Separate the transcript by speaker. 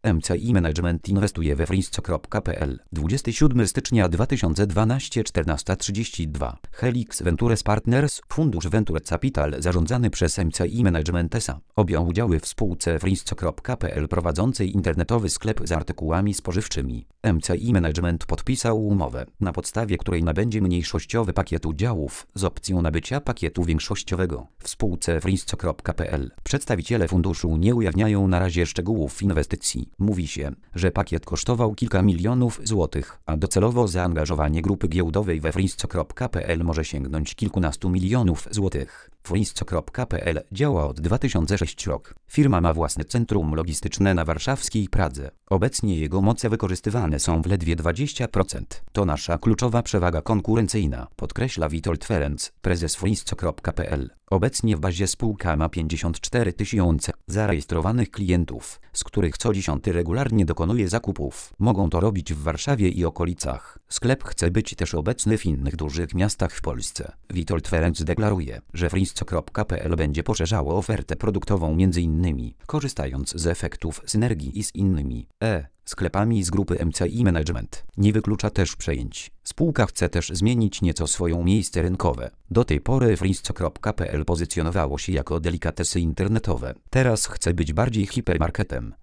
Speaker 1: MCI Management inwestuje we frisco.pl. 27 stycznia 2012, 14:32. Helix Ventures Partners, fundusz Venture Capital zarządzany przez MCI Management S.A. objął udziały w spółce frisco.pl prowadzącej internetowy sklep z artykułami spożywczymi. MCI Management podpisał umowę, na podstawie której nabędzie mniejszościowy pakiet udziałów z opcją nabycia pakietu większościowego w spółce frisco.pl. Przedstawiciele funduszu nie ujawniają na razie szczegółów inwestycji. Mówi się, że pakiet kosztował kilka milionów złotych, a docelowo zaangażowanie grupy giełdowej we frisco.pl może sięgnąć kilkunastu milionów złotych. Frisco.pl działa od 2006 roku. Firma ma własne centrum logistyczne na warszawskiej Pradze. Obecnie jego moce wykorzystywane są w ledwie 20%. To nasza kluczowa przewaga konkurencyjna, podkreśla Witold Ferenc, prezes frisco.pl. Obecnie w bazie spółka ma 54 000 zarejestrowanych klientów, z których co 10 regularnie dokonuje zakupów. Mogą to robić w Warszawie i okolicach. Sklep chce być też obecny w innych dużych miastach w Polsce. Witold Ferenc deklaruje, że frisco.pl będzie poszerzało ofertę produktową m.in. korzystając z efektów synergii i z innymi sklepami z grupy MCI Management. Nie wyklucza też przejęć. Spółka chce też zmienić nieco swoje miejsce rynkowe. Do tej pory frisco.pl pozycjonowało się jako delikatesy internetowe. Teraz chce być bardziej hipermarketem.